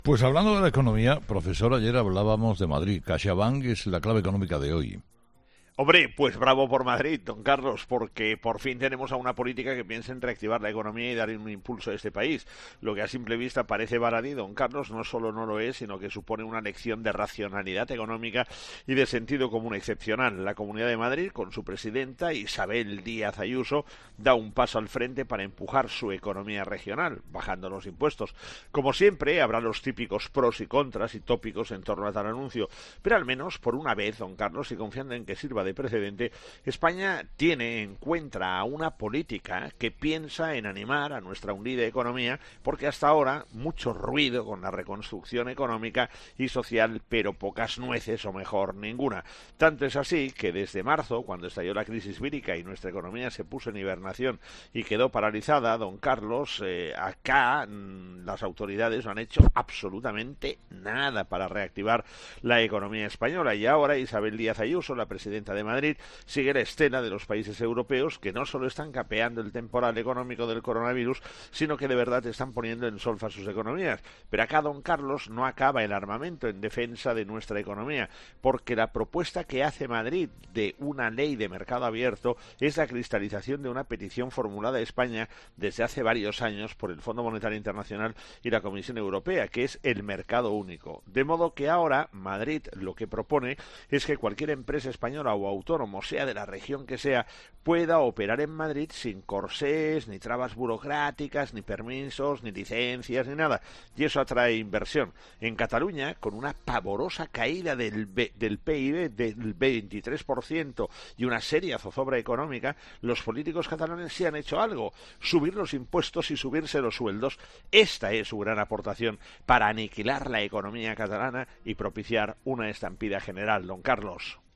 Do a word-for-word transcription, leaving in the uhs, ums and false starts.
Pues hablando de la economía, profesor, ayer hablábamos de Madrid. CaixaBank es la clave económica de hoy. Hombre, pues bravo por Madrid, don Carlos, porque por fin tenemos a una política que piensa en reactivar la economía y dar un impulso a este país. Lo que a simple vista parece baladí, don Carlos, no solo no lo es, sino que supone una lección de racionalidad económica y de sentido común excepcional. La Comunidad de Madrid, con su presidenta Isabel Díaz Ayuso, da un paso al frente para empujar su economía regional, bajando los impuestos. Como siempre, habrá los típicos pros y contras y tópicos en torno a tal anuncio, pero al menos por una vez, don Carlos, y confiando en que sirva de precedente, España tiene, encuentra una política que piensa en animar a nuestra hundida economía, porque hasta ahora mucho ruido con la reconstrucción económica y social, pero pocas nueces, o mejor, ninguna. Tanto es así que desde marzo, cuando estalló la crisis vírica y nuestra economía se puso en hibernación y quedó paralizada, don Carlos, eh, acá mmm, las autoridades no han hecho absolutamente nada para reactivar la economía española, y ahora Isabel Díaz Ayuso, la presidenta de Madrid, sigue la estela de los países europeos que no solo están capeando el temporal económico del coronavirus, sino que de verdad están poniendo en solfa sus economías. Pero acá, don Carlos, no acaba el armamento en defensa de nuestra economía, porque la propuesta que hace Madrid de una ley de mercado abierto es la cristalización de una petición formulada a España desde hace varios años por el Fondo Monetario Internacional y la Comisión Europea, que es el mercado único. De modo que ahora Madrid lo que propone es que cualquier empresa española o autónomo, sea de la región que sea, pueda operar en Madrid sin corsés, ni trabas burocráticas, ni permisos, ni licencias, ni nada. Y eso atrae inversión. En Cataluña, con una pavorosa caída del, B, del P I B del veintitrés por ciento y una seria zozobra económica, los políticos catalanes sí han hecho algo: subir los impuestos y subirse los sueldos. Esta es su gran aportación para aniquilar la economía catalana y propiciar una estampida general, don Carlos.